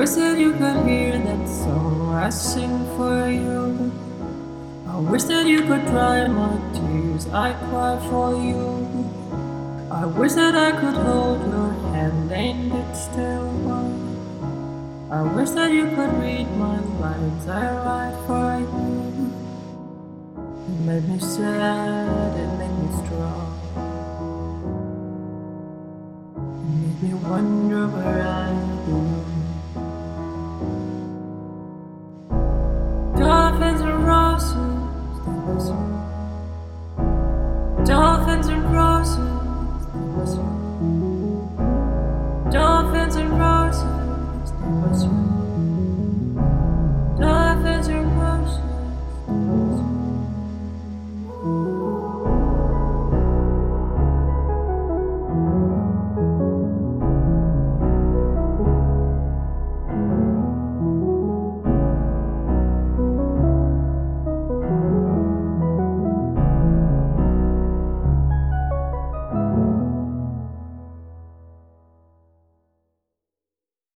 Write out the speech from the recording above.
wish that you could hear that song I sing for you. I wish that you could dry my tears I cry for you. I wish that I could hold your hand, ain't it still warm? I wish that you could read my lines I write for you. It made me sad, it made me strong. It made me wonder where I belong. Dolphins and roses, that was you. Dolphins and roses.